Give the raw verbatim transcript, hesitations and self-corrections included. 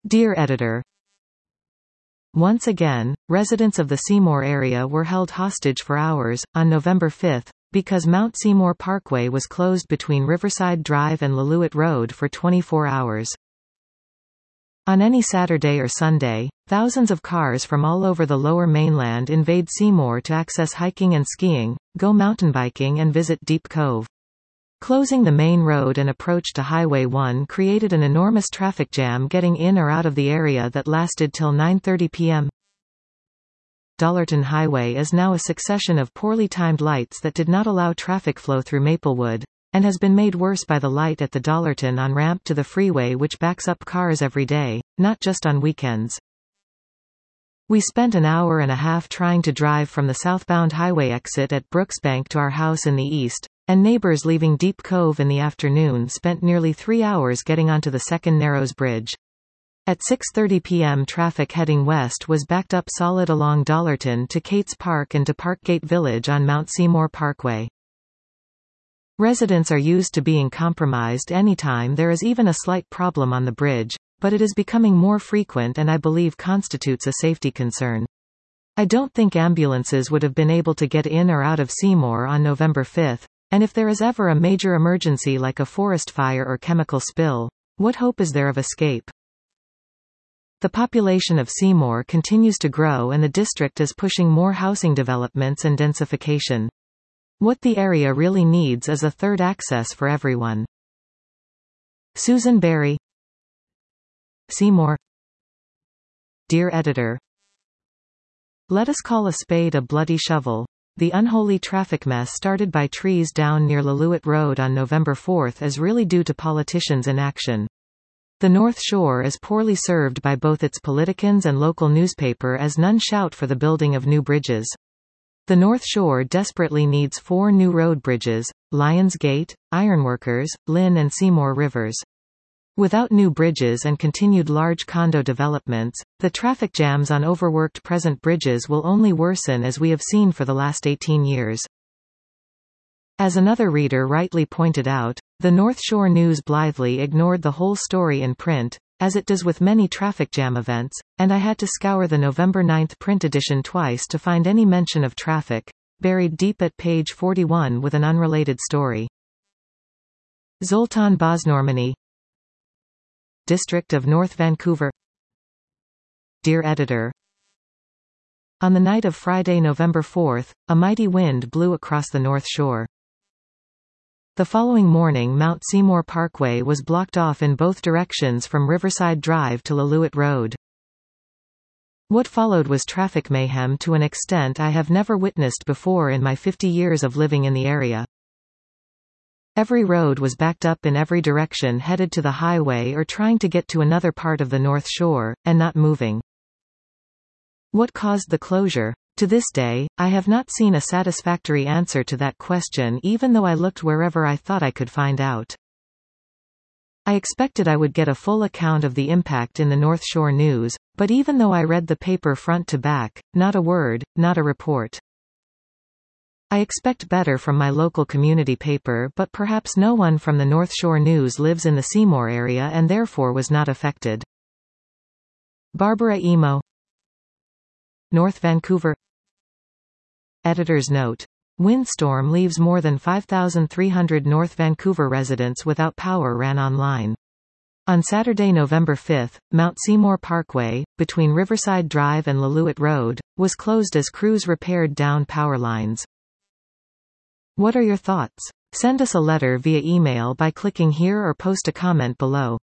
Dear Editor, once again, residents of the Seymour area were held hostage for hours, on November fifth, because Mount Seymour Parkway was closed between Riverside Drive and Lillooet Road for twenty-four hours. On any Saturday or Sunday, thousands of cars from all over the Lower Mainland invade Seymour to access hiking and skiing, go mountain biking and visit Deep Cove. Closing the main road and approach to Highway one created an enormous traffic jam getting in or out of the area that lasted till nine thirty p m Dollarton Highway is now a succession of poorly timed lights that did not allow traffic flow through Maplewood, and has been made worse by the light at the Dollarton on-ramp to the freeway which backs up cars every day, not just on weekends. We spent an hour and a half trying to drive from the southbound highway exit at Brooksbank to our house in the east, and neighbors leaving Deep Cove in the afternoon spent nearly three hours getting onto the Second Narrows Bridge. At six thirty p m traffic heading west was backed up solid along Dollarton to Cates Park and to Parkgate Village on Mount Seymour Parkway. Residents are used to being compromised anytime there is even a slight problem on the bridge, but it is becoming more frequent and I believe constitutes a safety concern. I don't think ambulances would have been able to get in or out of Seymour on November fifth, and if there is ever a major emergency like a forest fire or chemical spill, what hope is there of escape? The population of Seymour continues to grow and the district is pushing more housing developments and densification. What the area really needs is a third access for everyone. Susan Berry, Seymour. Dear Editor, let us call a spade a bloody shovel. The unholy traffic mess started by trees down near Lillooet Road on November fourth is really due to politicians' inaction. The North Shore is poorly served by both its politicans and local newspaper as none shout for the building of new bridges. The North Shore desperately needs four new road bridges, Lions Gate, Ironworkers, Lynn and Seymour Rivers. Without new bridges and continued large condo developments, the traffic jams on overworked present bridges will only worsen as we have seen for the last eighteen years. As another reader rightly pointed out, the North Shore News blithely ignored the whole story in print, as it does with many traffic jam events, and I had to scour the November ninth print edition twice to find any mention of traffic, buried deep at page forty-one with an unrelated story. Zoltan Bosnormany, District of North Vancouver. Dear Editor, on the night of Friday, November fourth, a mighty wind blew across the North Shore. The following morning Mount Seymour Parkway was blocked off in both directions from Riverside Drive to Lillooet Road. What followed was traffic mayhem to an extent I have never witnessed before in my fifty years of living in the area. Every road was backed up in every direction headed to the highway or trying to get to another part of the North Shore, and not moving. What caused the closure? To this day, I have not seen a satisfactory answer to that question even though I looked wherever I thought I could find out. I expected I would get a full account of the impact in the North Shore News, but even though I read the paper front to back, not a word, not a report. I expect better from my local community paper, but perhaps no one from the North Shore News lives in the Seymour area and therefore was not affected. Barbara Emo, North Vancouver. Editor's note. Windstorm leaves more than five thousand three hundred North Vancouver residents without power. Ran online. On Saturday, November fifth, Mount Seymour Parkway, between Riverside Drive and Lillooet Road, was closed as crews repaired down power lines. What are your thoughts? Send us a letter via email by clicking here or post a comment below.